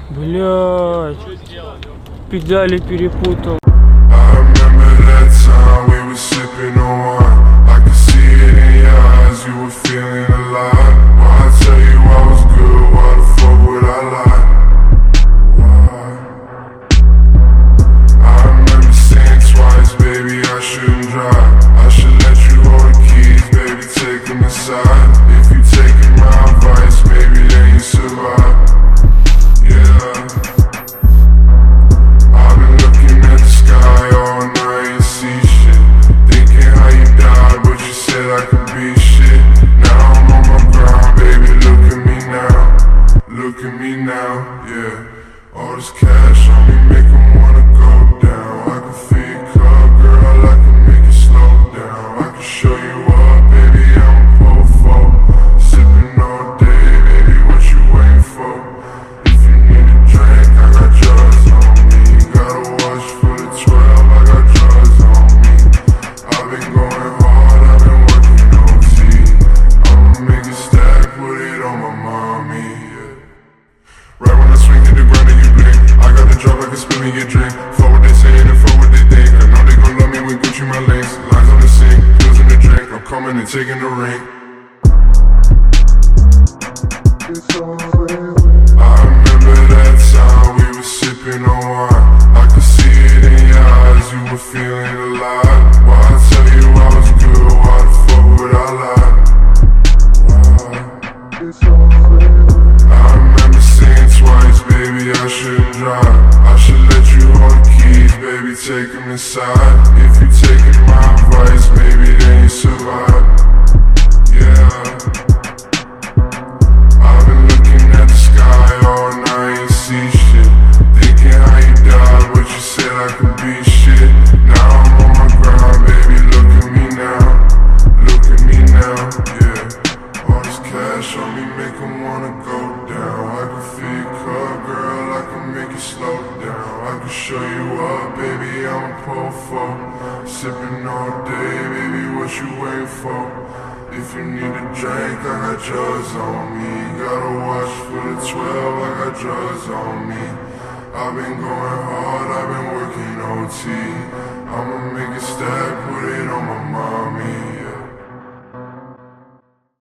Блять, педали перепутал. I remember that time we were sipping on wine. I could see it in your eyes, you were feeling alive. Why I tell you I was good, why the fuck would I lie? Why? I remember saying twice, baby, I shouldn't drive. I should let you hold the keys, baby, take them aside. If you taking my advice, maybe then you survive. Yeah. I've been looking at the sky all night and see shit. Thinking how you died, but you said I could be shit. Now I'm on my grind, baby, look at me now. Look at me now, yeah. All this cash on me make 'em wanna go down. I can feel your car, girl, I can make it slow down. I can show you up, baby, I'm a po-fo. Sipping all day, baby, what you waiting for? If you need a drink, I got drugs on me. Gotta watch for the 12, I got drugs on me. I've been going hard, I've been working OT. I'ma make it stack, put it on my mommy, yeah. Right when I swing to the ground and you blink, I got the drop like a spin me your drink. Fuck what they saying and fuck what they think. I know they gon' love me when Gucci my links. Lines on the sink, pills in the drink. I'm coming and taking the ring. I remember that time we were sipping on wine. I could see it in your eyes, you were feeling alive. Why I tell you I was good, why the fuck would I lie? Why? I remember saying twice, baby, I shouldn't drive. I should let you hold the keys, baby, take them inside. If you taking my advice, maybe then you survive. Yeah. I've been looking at the sky all night and see shit. Thinking how you died, but you said I could be shit. Now I'm on my grind, baby, look at me now. Look at me now, yeah. All this cash on me make 'em wanna go down. I can feel your car, girl, I can make it slow down. I can show you up, baby, I'm a po-fo. Sipping all day, baby, what you waiting for? If you need a drink, I got drugs on me. Gotta watch for the 12, I got drugs on me. I've been going hard, I've been working OT. I'ma make it stack, put it on my mommy.